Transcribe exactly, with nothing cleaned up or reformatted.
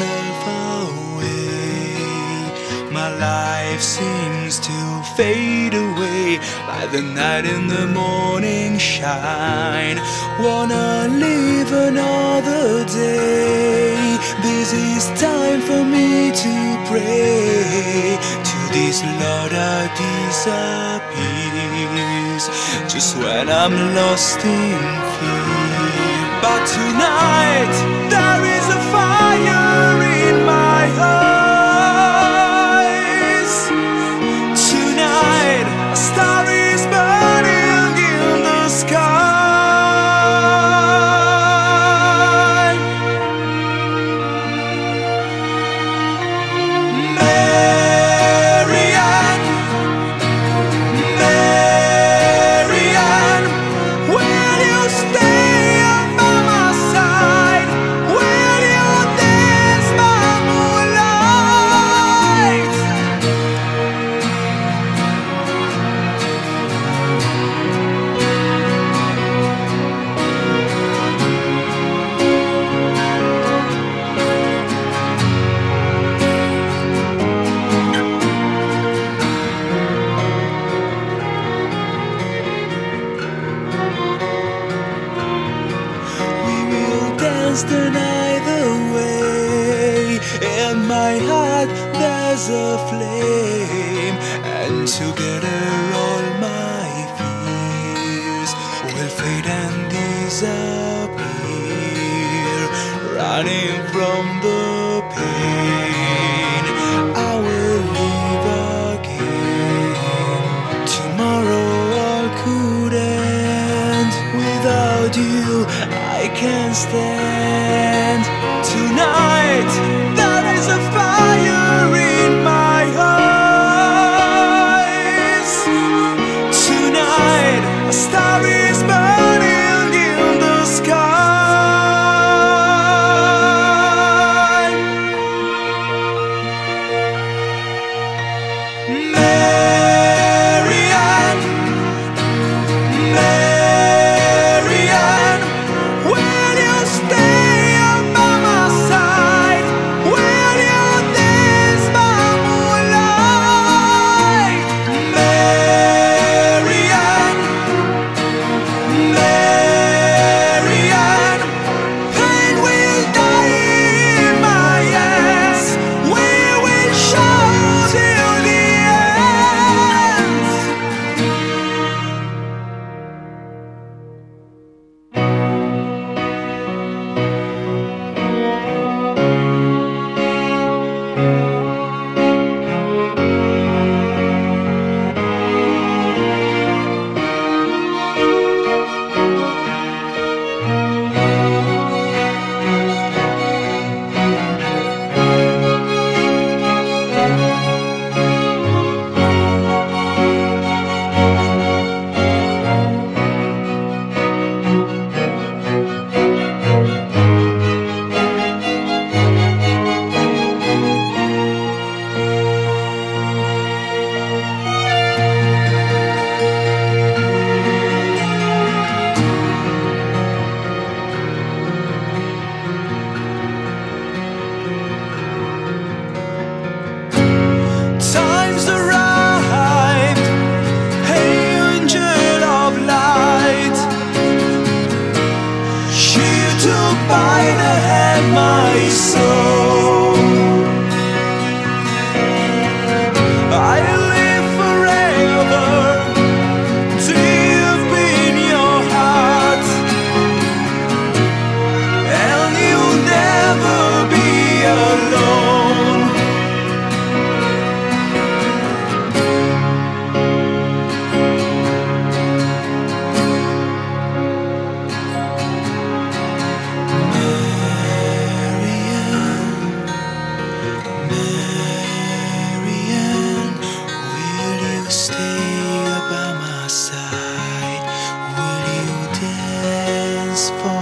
myself away. My life seems to fade away like the night in the morning shine. Wanna live another day. This is time for me to pray to this Lord that disappears just when I'm lost in fear. But tonight there is a fire in my eyes. Tonight a star is burning in the sky. Marianne, Marianne, will you stay by my side? Will you dance by moonlight? We will dance the night away. In my heart there's a flame, and together all my fears will fade and disappear. Running from the pain, I will live again. Tomorrow all could end. Without you I can't stand. Tonight there is a fire in my eyes. Tonight a star is burning in the sky. Marianne, Marianne, will you stay by my side? Will you dance by moonlight? Marianne, Marianne, pain will die in my hands. We will show till the end. Time's arrived, angel of light. She took by the hand my soul. I live forever deep in your heart, and you'll never be alone. Marianne, will you stay by my side? Will you dance for